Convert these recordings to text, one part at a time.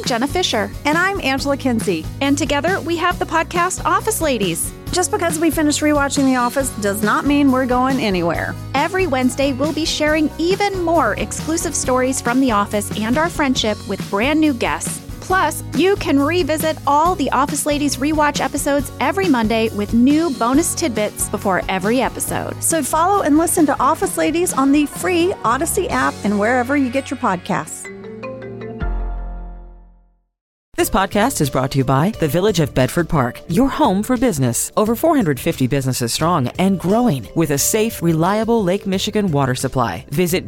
Jenna Fisher. And I'm Angela Kinsey. And together we have the podcast Office Ladies. Just because we finished rewatching The Office does not mean we're going anywhere. Every Wednesday, we'll be sharing even more exclusive stories from The Office and our friendship with brand new guests. Plus, you can revisit all the Office Ladies rewatch episodes every Monday with new bonus tidbits before every episode. So follow and listen to Office Ladies on the free Odyssey app and wherever you get your podcasts. This podcast is brought to you by the Village of Bedford Park, your home for business. Over 450 businesses strong and growing with a safe, reliable Lake Michigan water supply. Visit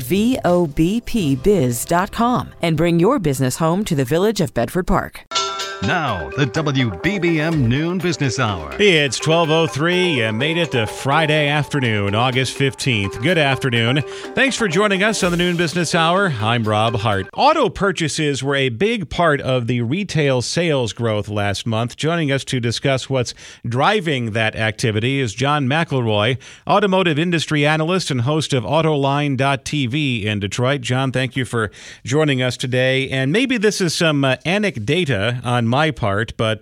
VOBPBiz.com and bring your business home to the Village of Bedford Park. Now, the WBBM Noon Business Hour. It's 12:03. You made it to Friday afternoon, August 15th. Good afternoon. Thanks for joining us on the Noon Business Hour. I'm Rob Hart. Auto purchases were a big part of the retail sales growth last month. Joining us to discuss what's driving that activity is John McElroy, automotive industry analyst and host of Autoline.tv in Detroit. John, thank you for joining us today. And maybe this is some anecdata on my part, but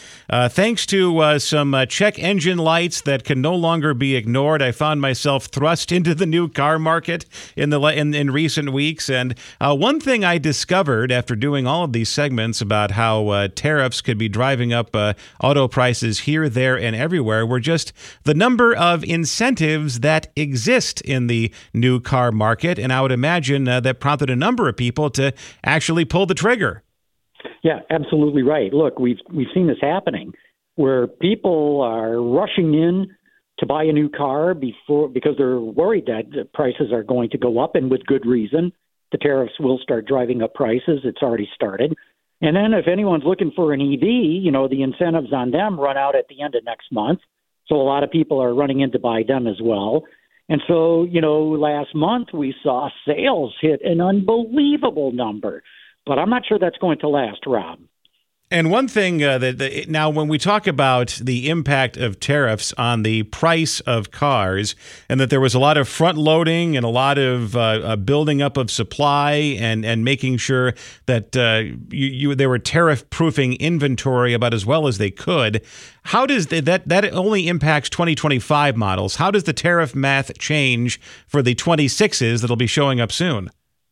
thanks to some check engine lights that can no longer be ignored, I found myself thrust into the new car market in recent weeks. And one thing I discovered after doing all of these segments about how tariffs could be driving up auto prices here, there, and everywhere were just the number of incentives that exist in the new car market. And I would imagine that prompted a number of people to actually pull the trigger. Yeah, absolutely right. Look, we've seen this happening where people are rushing in to buy a new car because they're worried that the prices are going to go up, and with good reason. The tariffs will start driving up prices. It's already started. And then if anyone's looking for an EV, the incentives on them run out at the end of next month. So a lot of people are running in to buy them as well. And so, last month we saw sales hit an unbelievable number. But I'm not sure that's going to last, Rob. And one thing now, when we talk about the impact of tariffs on the price of cars, and that there was a lot of front loading and a lot of building up of supply and making sure that they were tariff proofing inventory about as well as they could. How does that only impacts 2025 models? How does the tariff math change for the 26s that'll be showing up soon?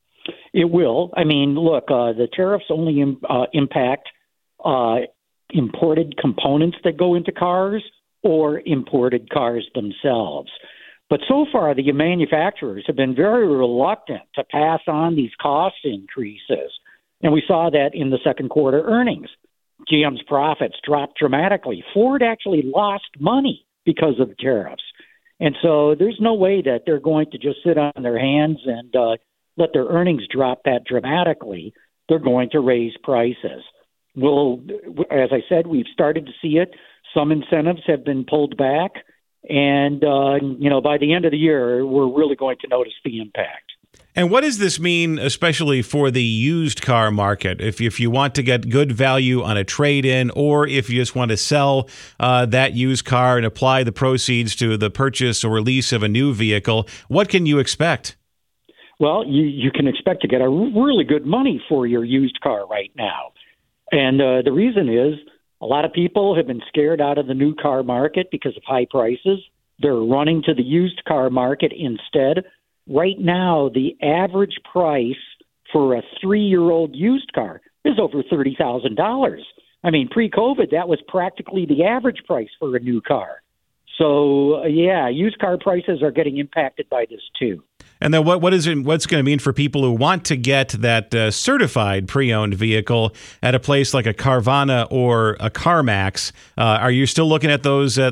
It will. I mean, look, the tariffs only impact imported components that go into cars or imported cars themselves. But so far, the manufacturers have been very reluctant to pass on these cost increases. And we saw that in the second quarter earnings. GM's profits dropped dramatically. Ford actually lost money because of tariffs. And so there's no way that they're going to just sit on their hands and let their earnings drop that dramatically. They're going to raise prices. Well, as I said, we've started to see it. Some incentives have been pulled back. And, by the end of the year, we're really going to notice the impact. And what does this mean, especially for the used car market? If you want to get good value on a trade-in, or if you just want to sell that used car and apply the proceeds to the purchase or lease of a new vehicle, what can you expect? Well, you can expect to get a really good money for your used car right now. And the reason is a lot of people have been scared out of the new car market because of high prices. They're running to the used car market instead. Right now, the average price for a 3-year-old used car is over $30,000. I mean, pre-COVID, that was practically the average price for a new car. So, used car prices are getting impacted by this too. And then what's going to mean for people who want to get that certified pre-owned vehicle at a place like a Carvana or a CarMax? Are you still looking at those that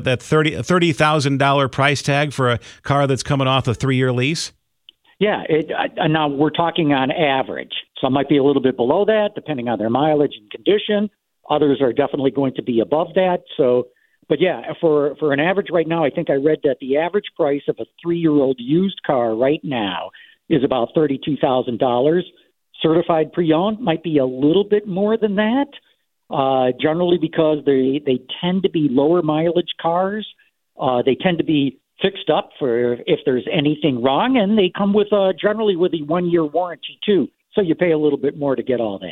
$30,000 price tag for a car that's coming off a 3-year lease? Yeah, now we're talking on average. Some might be a little bit below that, depending on their mileage and condition. Others are definitely going to be above that. So, but yeah, for an average right now, I think I read that the average price of a 3-year-old used car right now is about $32,000. Certified pre-owned might be a little bit more than that, generally because they tend to be lower mileage cars. They tend to be fixed up for if there's anything wrong, and they come with generally with a 1-year warranty too. So you pay a little bit more to get all that.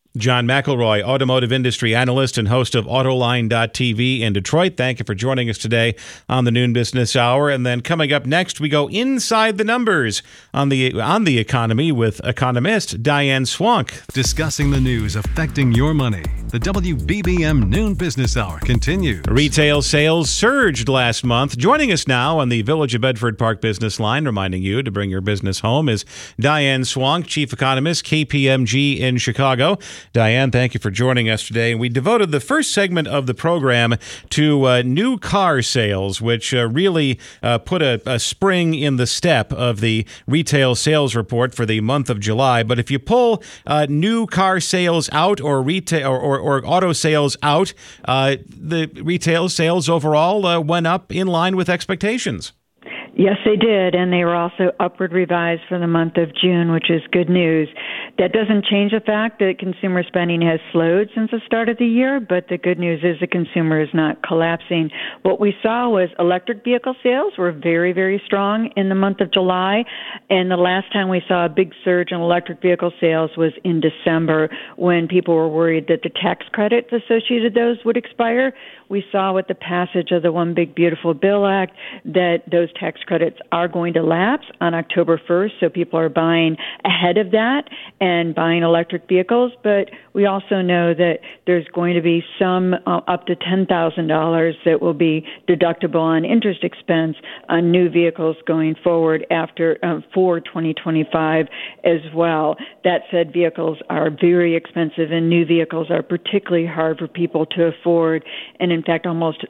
John McElroy, automotive industry analyst and host of Autoline.tv in Detroit. Thank you for joining us today on the Noon Business Hour. And then coming up next, we go inside the numbers on the economy with economist Diane Swonk. Discussing the news affecting your money. The WBBM Noon Business Hour continues. Retail sales surged last month. Joining us now on the Village of Bedford Park business line, reminding you to bring your business home, is Diane Swonk, chief economist, KPMG in Chicago. Diane, thank you for joining us today. We devoted the first segment of the program to new car sales, which really put a spring in the step of the retail sales report for the month of July. But if you pull new car sales out or retail or auto sales out, the retail sales overall went up in line with expectations. Yes, they did, and they were also upward revised for the month of June, which is good news. That doesn't change the fact that consumer spending has slowed since the start of the year, but the good news is the consumer is not collapsing. What we saw was electric vehicle sales were very, very strong in the month of July, and the last time we saw a big surge in electric vehicle sales was in December when people were worried that the tax credits associated with those would expire. We saw with the passage of the One Big Beautiful Bill Act that those tax credits are going to lapse on October 1st, so people are buying ahead of that and buying electric vehicles. But we also know that there's going to be some up to $10,000 that will be deductible on interest expense on new vehicles going forward after for 2025 as well. That said, vehicles are very expensive, and new vehicles are particularly hard for people to afford. And in fact, almost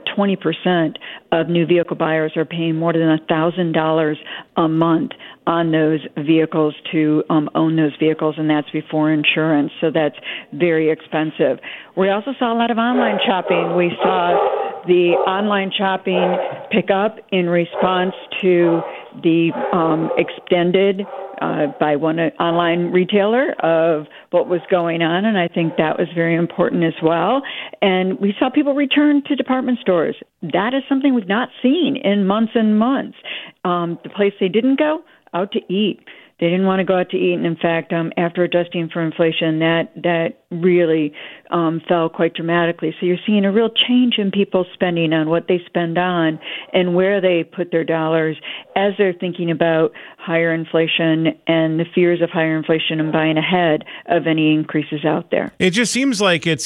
20% of new vehicle buyers are paying more than $1,000 a month on those vehicles to own those vehicles, and that's before insurance. So that's very expensive. We also saw a lot of online shopping. We saw the online shopping pick up in response to the extended by one online retailer of what was going on, and I think that was very important as well. And we saw people return to department stores. That is something we've not seen in months and months. The place they didn't go, out to eat. They didn't want to go out to eat, and in fact, after adjusting for inflation, that really fell quite dramatically. So you're seeing a real change in people's spending on what they spend on and where they put their dollars as they're thinking about higher inflation and the fears of higher inflation and buying ahead of any increases out there. It just seems like it's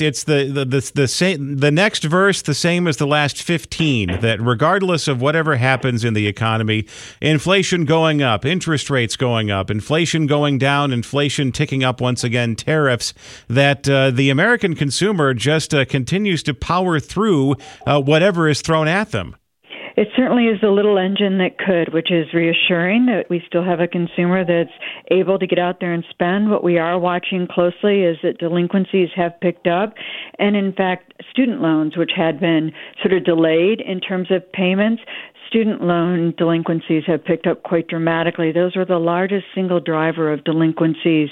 the same, the next verse the same as the last 15, that regardless of whatever happens in the economy, inflation going up, interest rates going up, inflation going down, inflation ticking up once again, tariffs, that the American consumer just continues to power through whatever is thrown at them. It certainly is the little engine that could, which is reassuring that we still have a consumer that's able to get out there and spend. What we are watching closely is that delinquencies have picked up. And in fact, student loans, which had been sort of delayed in terms of payments, student loan delinquencies have picked up quite dramatically. Those were the largest single driver of delinquencies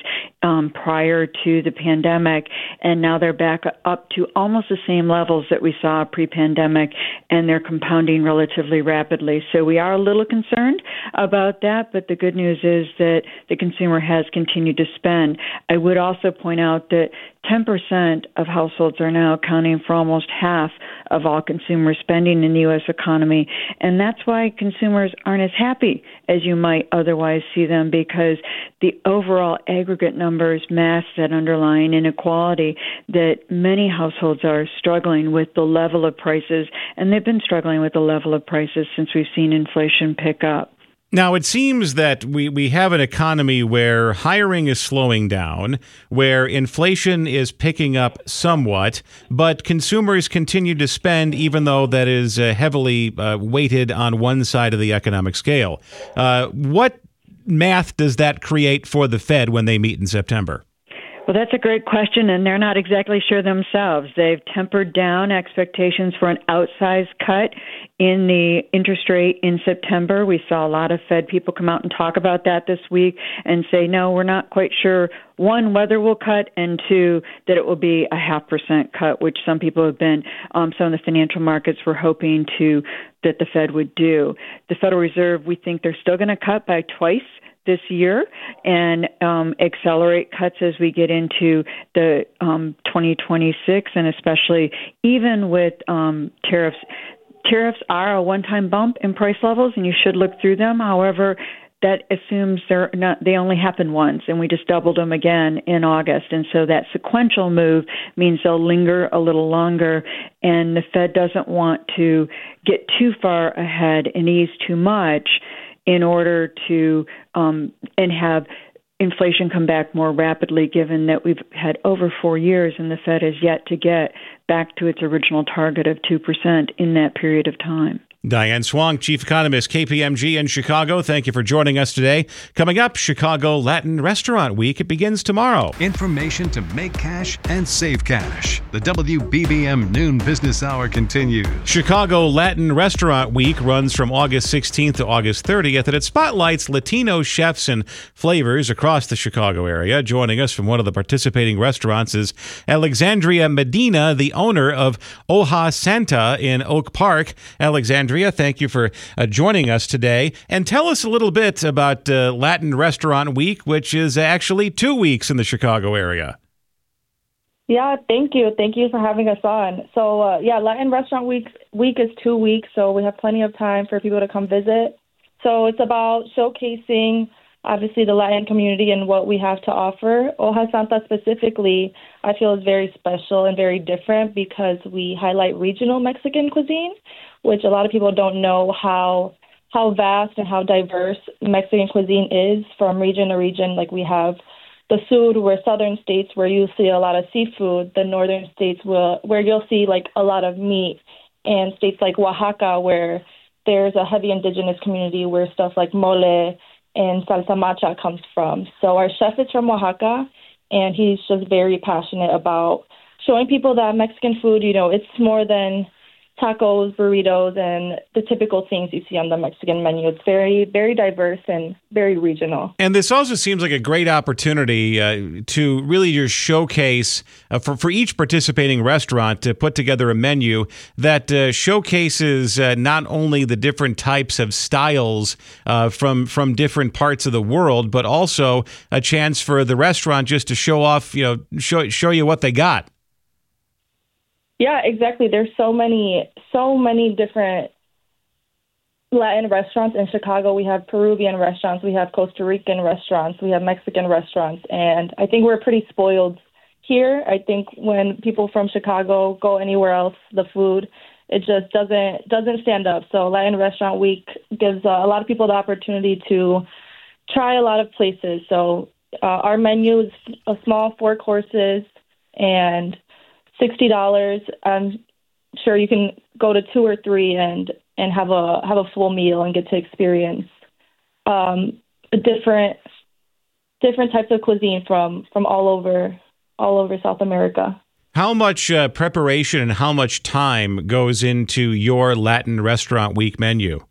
prior to the pandemic, and now they're back up to almost the same levels that we saw pre-pandemic, and they're compounding relatively rapidly. So we are a little concerned about that, but the good news is that the consumer has continued to spend. I would also point out that 10% of households are now accounting for almost half of all consumer spending in the U.S. economy. And that's why consumers aren't as happy as you might otherwise see them, because the overall aggregate numbers mask that underlying inequality that many households are struggling with the level of prices, and they've been struggling with the level of prices since we've seen inflation pick up. Now, it seems that we have an economy where hiring is slowing down, where inflation is picking up somewhat, but consumers continue to spend, even though that is heavily weighted on one side of the economic scale. What math does that create for the Fed when they meet in September? Well, that's a great question, and they're not exactly sure themselves. They've tempered down expectations for an outsized cut in the interest rate in September. We saw a lot of Fed people come out and talk about that this week and say, no, we're not quite sure, one, whether we'll cut, and two, that it will be a 0.5% cut, which some people have been, some of the financial markets were hoping that the Fed would do. The Federal Reserve, we think they're still going to cut by twice this year and accelerate cuts as we get into the 2026, and especially even with tariffs. Tariffs are a one-time bump in price levels, and you should look through them. However, that assumes they only happen once, and we just doubled them again in August. And so that sequential move means they'll linger a little longer, and the Fed doesn't want to get too far ahead and ease too much in order to and have inflation come back more rapidly, given that we've had over 4 years and the Fed has yet to get back to its original target of 2% in that period of time. Diane Swong, Chief Economist, KPMG in Chicago. Thank you for joining us today. Coming up, Chicago Latin Restaurant Week. It begins tomorrow. Information to make cash and save cash. The WBBM Noon Business Hour continues. Chicago Latin Restaurant Week runs from August 16th to August 30th, and it spotlights Latino chefs and flavors across the Chicago area. Joining us from one of the participating restaurants is Alexandria Medina, the owner of Hoja Santa in Oak Park. Alexandria, thank you for joining us today. And tell us a little bit about Latin Restaurant Week, which is actually 2 weeks in the Chicago area. Yeah, thank you. Thank you for having us on. So, Latin Restaurant Week is 2 weeks, so we have plenty of time for people to come visit. So it's about showcasing, obviously, the Latin community and what we have to offer. Hoja Santa specifically, I feel, is very special and very different because we highlight regional Mexican cuisine, which a lot of people don't know how vast and how diverse Mexican cuisine is from region to region. Like we have the Sur, where southern states where you see a lot of seafood, the northern states where you'll see like a lot of meat, and states like Oaxaca where there's a heavy indigenous community where stuff like mole and salsa macha comes from. So our chef is from Oaxaca, and he's just very passionate about showing people that Mexican food, it's more than tacos, burritos, and the typical things you see on the Mexican menu. It's very, very diverse and very regional. And this also seems like a great opportunity to really just showcase for each participating restaurant to put together a menu that showcases not only the different types of styles from different parts of the world, but also a chance for the restaurant just to show off, show you what they got. Yeah, exactly. There's so many different Latin restaurants in Chicago. We have Peruvian restaurants, we have Costa Rican restaurants, we have Mexican restaurants, and I think we're pretty spoiled here. I think when people from Chicago go anywhere else, the food, it just doesn't stand up. So Latin Restaurant Week gives a lot of people the opportunity to try a lot of places. So our menu is a small 4 courses and $60. I'm sure you can go to 2 or 3 and have a full meal and get to experience different types of cuisine from all over South America. How much preparation and how much time goes into your Latin Restaurant Week menu?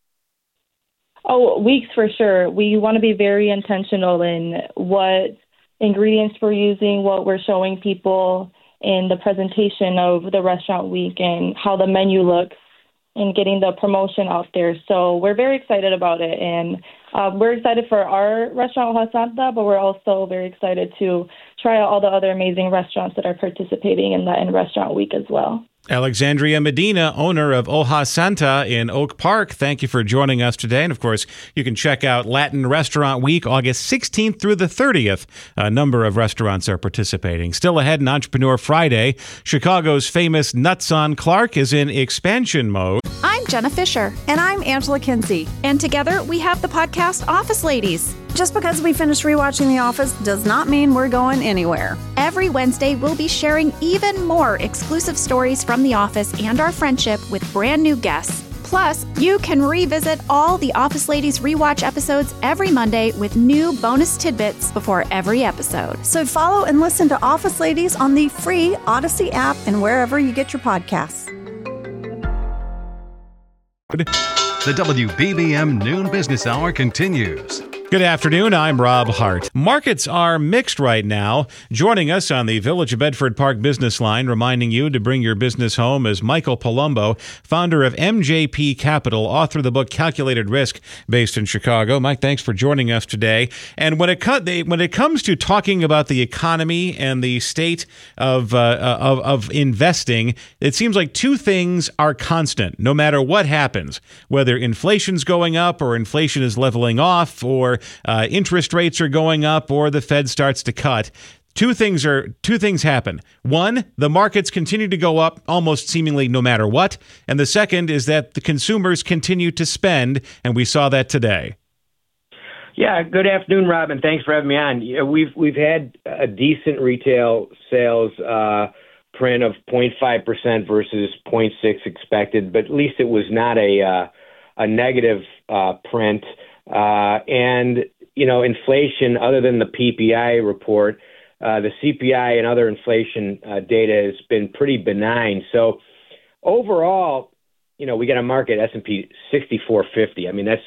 Oh, weeks for sure. We want to be very intentional in what ingredients we're using, what we're showing people in the presentation of the restaurant week, and how the menu looks, and getting the promotion out there. So we're very excited about it, and we're excited for our restaurant, Hoja Santa, but we're also very excited to try out all the other amazing restaurants that are participating in Latin Restaurant Week as well. Alexandria Medina, owner of Hoja Santa in Oak Park, thank you for joining us today. And of course, you can check out Latin Restaurant Week, August 16th through the 30th. A number of restaurants are participating. Still ahead in Entrepreneur Friday, Chicago's famous Nuts on Clark is in expansion mode. I'm Jenna Fisher. And I'm Angela Kinsey. And together we have the podcast Office Ladies. Just because we finished rewatching The Office does not mean we're going anywhere. Every Wednesday, we'll be sharing even more exclusive stories from The Office and our friendship with brand new guests. Plus, you can revisit all the Office Ladies rewatch episodes every Monday with new bonus tidbits before every episode. So follow and listen to Office Ladies on the free Odyssey app and wherever you get your podcasts. The WBBM Noon Business Hour continues. Good afternoon. I'm Rob Hart. Markets are mixed right now. Joining us on the Village of Bedford Park business line, reminding you to bring your business home, is Michael Palumbo, founder of MJP Capital, author of the book Calculated Risk, based in Chicago. Mike, thanks for joining us today. And when it comes to talking about the economy and the state of investing, it seems like two things are constant, no matter what happens, whether inflation's going up or inflation is leveling off, or interest rates are going up, or the Fed starts to cut. Two things happen. One, the markets continue to go up almost seemingly no matter what. And the second is that the consumers continue to spend, and we saw that today. Yeah, good afternoon, Rob, and thanks for having me on. We've had a decent retail sales print of 0.5% versus 0.6% expected, but at least it was not a negative print. And, inflation, other than the PPI report, the CPI and other inflation data has been pretty benign. So overall, we got a market S&P 6450. I mean, that's,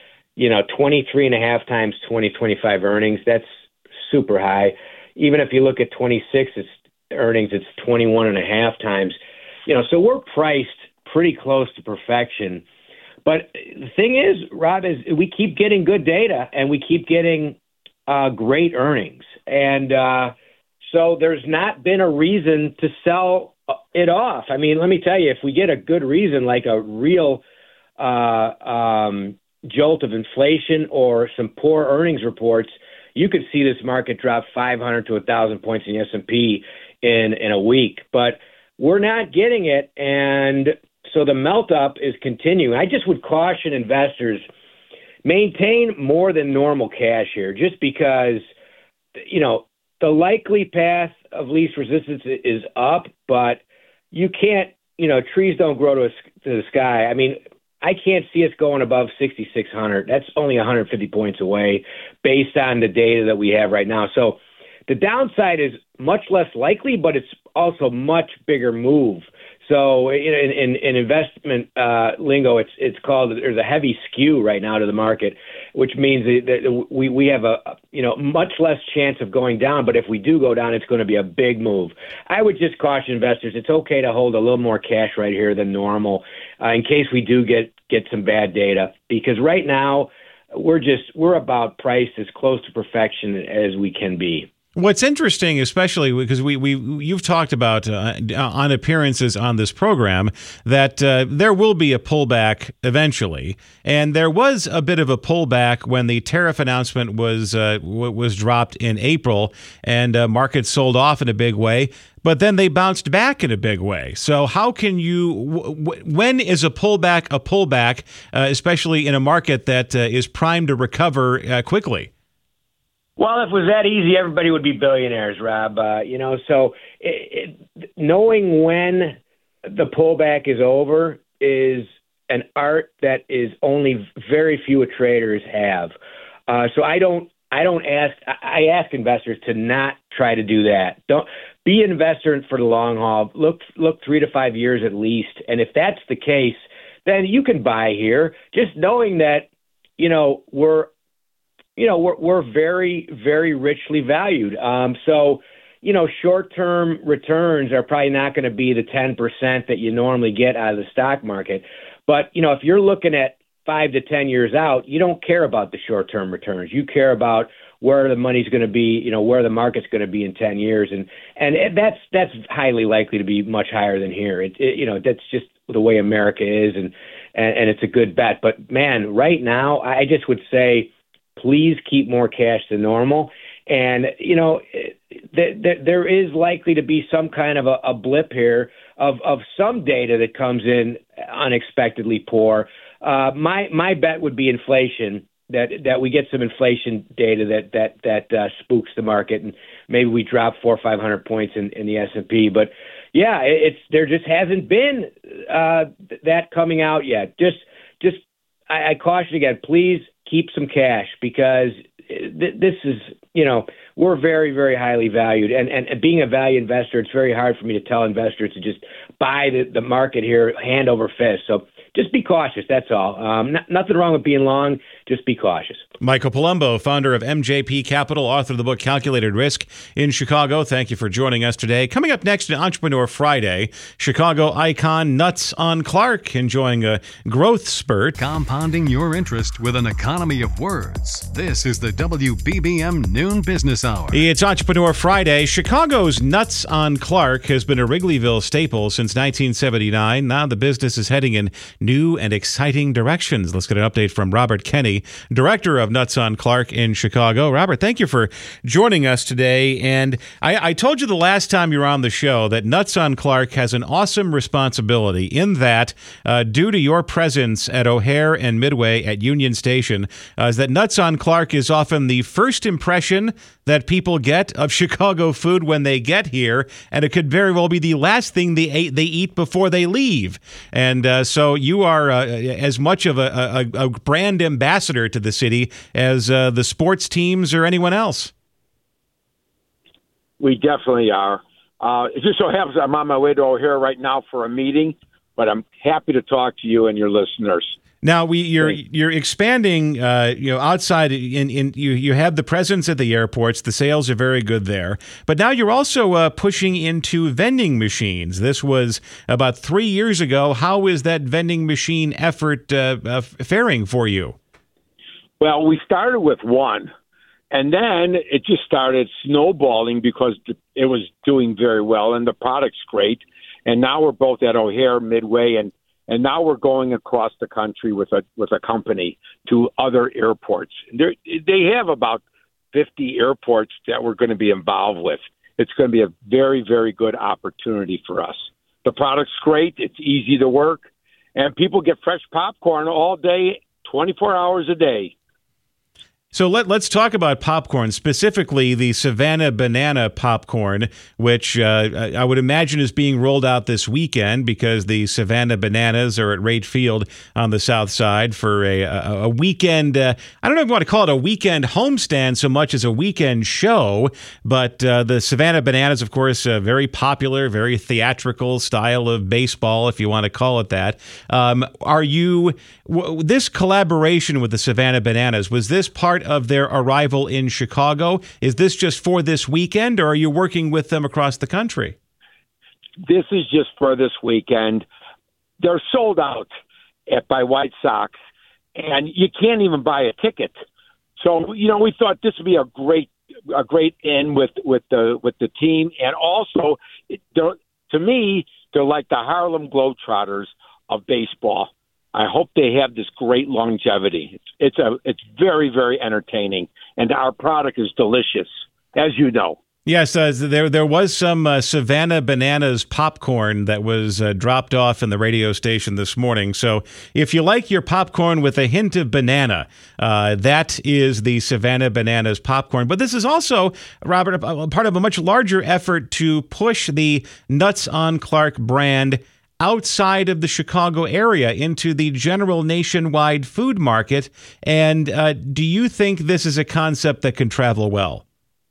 23.5 times 2025 earnings. That's super high. Even if you look at 26 earnings, it's 21.5 times. So we're priced pretty close to perfection. But the thing is, Rob, is we keep getting good data and we keep getting great earnings. And so there's not been a reason to sell it off. I mean, let me tell you, if we get a good reason, like a real jolt of inflation or some poor earnings reports, you could see this market drop 500 to 1,000 points in the S&P in a week. But we're not getting it, and so the melt-up is continuing. I just would caution investors, maintain more than normal cash here, just because, the likely path of least resistance is up, but you can't, trees don't grow to the sky. I mean, I can't see us going above 6,600. That's only 150 points away based on the data that we have right now. So the downside is much less likely, but it's also much bigger move. So in investment lingo, it's called, there's a heavy skew right now to the market, which means that we have a much less chance of going down. But if we do go down, it's going to be a big move. I would just caution investors, it's okay to hold a little more cash right here than normal in case we do get some bad data, because right now we're about priced as close to perfection as we can be. What's interesting, especially because you've talked about on appearances on this program, that there will be a pullback eventually, and there was a bit of a pullback when the tariff announcement was dropped in April, and markets sold off in a big way. But then they bounced back in a big way. So how can when is a pullback, especially in a market that is primed to recover quickly? Well, if it was that easy, everybody would be billionaires, Rob. So knowing when the pullback is over is an art that is only very few traders have. So I ask investors to not try to do that. Don't be an investor for the long haul. Look 3 to 5 years at least. And if that's the case, then you can buy here, just knowing that, we're very, very richly valued. So, short-term returns are probably not going to be the 10% that you normally get out of the stock market. But, if you're looking at 5 to 10 years out, you don't care about the short-term returns. You care about where the money's going to be, where the market's going to be in 10 years. And that's highly likely to be much higher than here. That's just the way America is, and it's a good bet. But, man, right now, I just would say, please keep more cash than normal. And, there is likely to be some kind of a blip here of some data that comes in unexpectedly poor. My bet would be inflation, that we get some inflation data that spooks the market, and maybe we drop 400 or 500 points in the S&P. But, yeah, there just hasn't been that coming out yet. I caution again, please keep some cash, because this is, we're very, very highly valued. And being a value investor, it's very hard for me to tell investors to just buy the market here hand over fist. So just be cautious. That's all. Nothing wrong with being long. Just be cautious. Michael Palumbo, founder of MJP Capital, author of the book Calculated Risk in Chicago. Thank you for joining us today. Coming up next in Entrepreneur Friday, Chicago icon Nuts on Clark enjoying a growth spurt. Compounding your interest with an economy of words. This is the WBBM Noon Business Hour. It's Entrepreneur Friday. Chicago's Nuts on Clark has been a Wrigleyville staple since 1979. Now the business is heading in new and exciting directions. Let's get an update from Robert Kenny, director of Nuts on Clark in Chicago. Robert, thank you for joining us today. And I told you the last time you were on the show that Nuts on Clark has an awesome responsibility in that, due to your presence at O'Hare and Midway at Union Station, is that Nuts on Clark is often the first impression that people get of Chicago food when they get here, and it could very well be the last thing they eat before they leave. And so you are as much of a brand ambassador to the city as the sports teams or anyone else. We definitely are. It just so happens I'm on my way to O'Hare right now for a meeting, but I'm happy to talk to you and your listeners. Now you're expanding, outside. You have the presence at the airports. The sales are very good there. But now you're also pushing into vending machines. This was about 3 years ago. How is that vending machine effort faring for you? Well, we started with one, and then it just started snowballing because it was doing very well, and the product's great. And now we're both at O'Hare, Midway, and now we're going across the country with a company to other airports. They have about 50 airports that we're going to be involved with. It's going to be a very, very good opportunity for us. The product's great. It's easy to work. And people get fresh popcorn all day, 24 hours a day. So let's talk about popcorn, specifically the Savannah Banana popcorn, which I would imagine is being rolled out this weekend because the Savannah Bananas are at Rate Field on the south side for a weekend. I don't know if you want to call it a weekend homestand so much as a weekend show, but the Savannah Bananas, of course, a very popular, very theatrical style of baseball, if you want to call it that. This collaboration with the Savannah Bananas, was this part of their arrival in Chicago? Is this just for this weekend, or are you working with them across the country? This is just for this weekend. They're sold out by White Sox, and you can't even buy a ticket. So, we thought this would be a great in with the team, and also, to me, they're like the Harlem Globetrotters of baseball. I hope they have this great longevity. It's very, very entertaining, and our product is delicious, as you know. Yes, there was some Savannah Bananas popcorn that was dropped off in the radio station this morning. So if you like your popcorn with a hint of banana, that is the Savannah Bananas popcorn. But this is also, Robert, part of a much larger effort to push the Nuts on Clark brand outside of the Chicago area into the general nationwide food market. And do you think this is a concept that can travel well?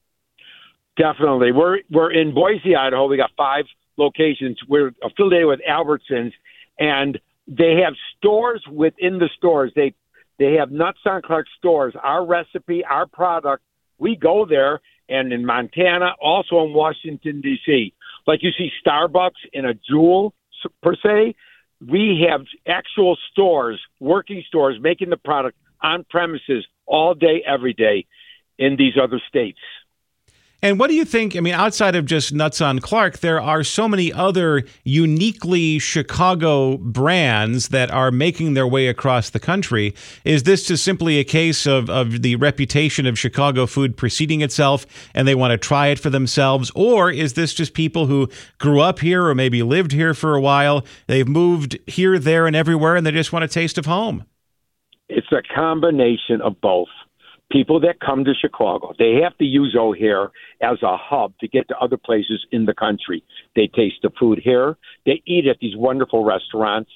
Definitely. We're in Boise, Idaho. We got 5 locations. We're affiliated with Albertsons, and they have stores within the stores. They have Nuts on Clark stores. Our recipe, our product, we go there, and in Montana, also in Washington, D.C. Like you see Starbucks in a Jewel, per se, we have actual stores, working stores, making the product on premises all day, every day in these other states. And what do you think? I mean, outside of just Nuts on Clark, there are so many other uniquely Chicago brands that are making their way across the country. Is this just simply a case of the reputation of Chicago food preceding itself and they want to try it for themselves? Or is this just people who grew up here or maybe lived here for a while? They've moved here, there, and everywhere, and they just want a taste of home? It's a combination of both. People that come to Chicago, they have to use O'Hare as a hub to get to other places in the country. They taste the food here. They eat at these wonderful restaurants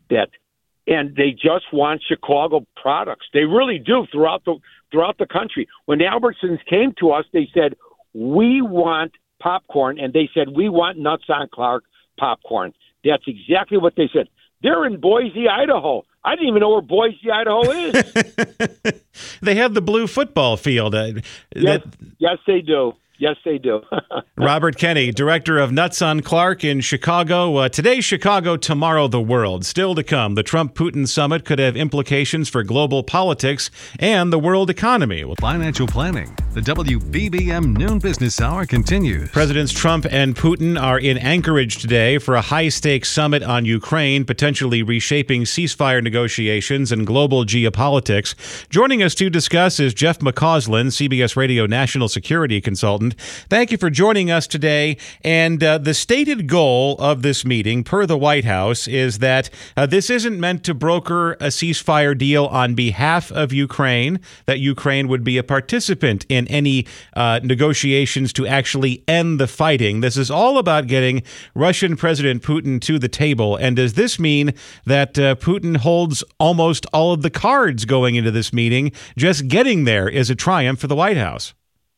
and they just want Chicago products. They really do throughout the country. When the Albertsons came to us, they said, we want popcorn, and they said, we want Nuts on Clark popcorn. That's exactly what they said. They're in Boise, Idaho. I didn't even know where Boise, Idaho is. They have the blue football field. Yes, they do. Yes, they do. Robert Kenny, director of Nuts on Clark in Chicago. Today, Chicago, tomorrow, the world. Still to come, the Trump-Putin summit could have implications for global politics and the world economy. Financial planning. The WBBM Noon Business Hour continues. Presidents Trump and Putin are in Anchorage today for a high-stakes summit on Ukraine, potentially reshaping ceasefire negotiations and global geopolitics. Joining us to discuss is Jeff McCausland, CBS Radio national security consultant. Thank you for joining us today. And the stated goal of this meeting, per the White House, is that this isn't meant to broker a ceasefire deal on behalf of Ukraine, that Ukraine would be a participant in any negotiations to actually end the fighting. This is all about getting Russian President Putin to the table. And does this mean that Putin holds almost all of the cards going into this meeting? Just getting there is a triumph for the White House.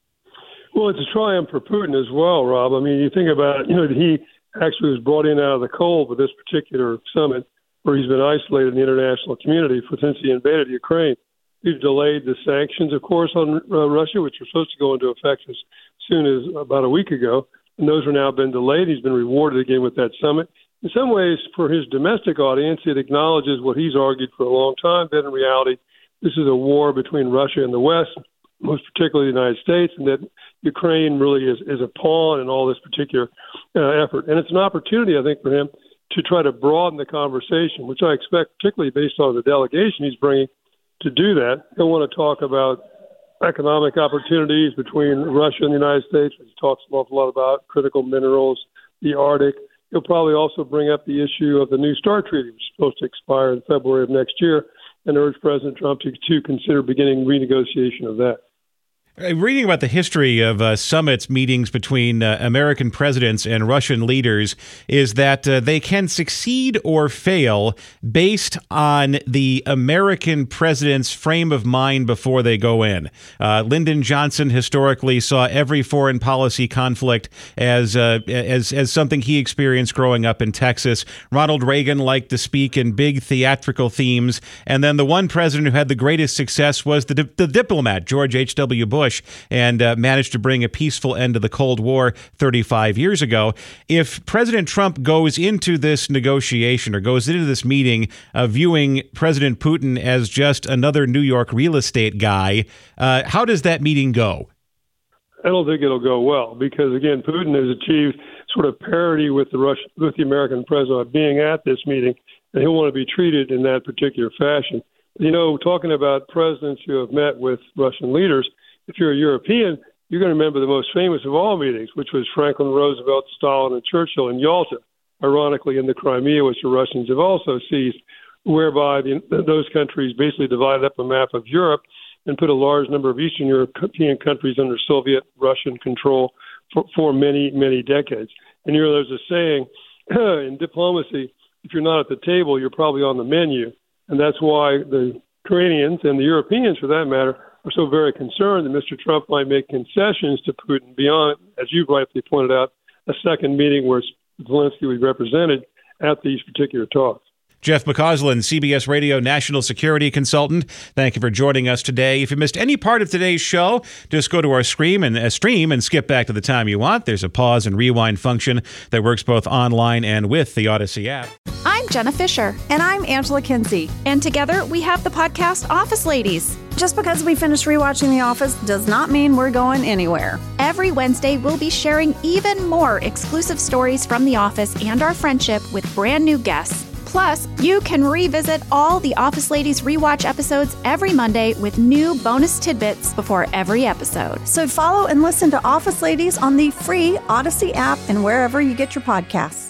Well, it's a triumph for Putin as well, Rob. I mean, you think about it, he actually was brought in out of the cold for this particular summit where he's been isolated in the international community since he invaded Ukraine. He's delayed the sanctions, of course, on Russia, which were supposed to go into effect as soon as about a week ago. And those are now been delayed. He's been rewarded again with that summit. In some ways, for his domestic audience, it acknowledges what he's argued for a long time, that in reality, this is a war between Russia and the West, most particularly the United States, and that Ukraine really is a pawn in all this particular effort. And it's an opportunity, I think, for him to try to broaden the conversation, which I expect, particularly based on the delegation he's bringing, to do that. He'll want to talk about economic opportunities between Russia and the United States, which he talks an awful lot about, critical minerals, the Arctic. He'll probably also bring up the issue of the New START Treaty, which is supposed to expire in February of next year, and urge President Trump to consider beginning renegotiation of that. Reading about the history of summits, meetings between American presidents and Russian leaders, is that they can succeed or fail based on the American president's frame of mind before they go in. Lyndon Johnson historically saw every foreign policy conflict as something he experienced growing up in Texas. Ronald Reagan liked to speak in big theatrical themes, and then the one president who had the greatest success was the diplomat, George H.W. Bush. And managed to bring a peaceful end to the Cold War 35 years ago. If President Trump goes into this negotiation or goes into this meeting viewing President Putin as just another New York real estate guy, how does that meeting go? I don't think it'll go well because, again, Putin has achieved sort of parity with the American president being at this meeting, and he'll want to be treated in that particular fashion. You know, talking about presidents who have met with Russian leaders, if you're a European, you're going to remember the most famous of all meetings, which was Franklin Roosevelt, Stalin, and Churchill in Yalta, ironically in the Crimea, which the Russians have also seized, whereby those countries basically divided up a map of Europe and put a large number of Eastern European countries under Soviet Russian control for many, many decades. And there's a saying in diplomacy, if you're not at the table, you're probably on the menu. And that's why the Ukrainians and the Europeans, for that matter, are so very concerned that Mr. Trump might make concessions to Putin beyond, as you rightly pointed out, a second meeting where Zelensky was represented at these particular talks. Jeff McCausland, CBS Radio national security consultant. Thank you for joining us today. If you missed any part of today's show, just go to our stream and skip back to the time you want. There's a pause and rewind function that works both online and with the Odyssey app. I'm Jenna Fisher. And I'm Angela Kinsey. And together we have the podcast Office Ladies. Just because we finished rewatching The Office does not mean we're going anywhere. Every Wednesday, we'll be sharing even more exclusive stories from The Office and our friendship with brand new guests. Plus, you can revisit all the Office Ladies rewatch episodes every Monday with new bonus tidbits before every episode. So follow and listen to Office Ladies on the free Odyssey app and wherever you get your podcasts.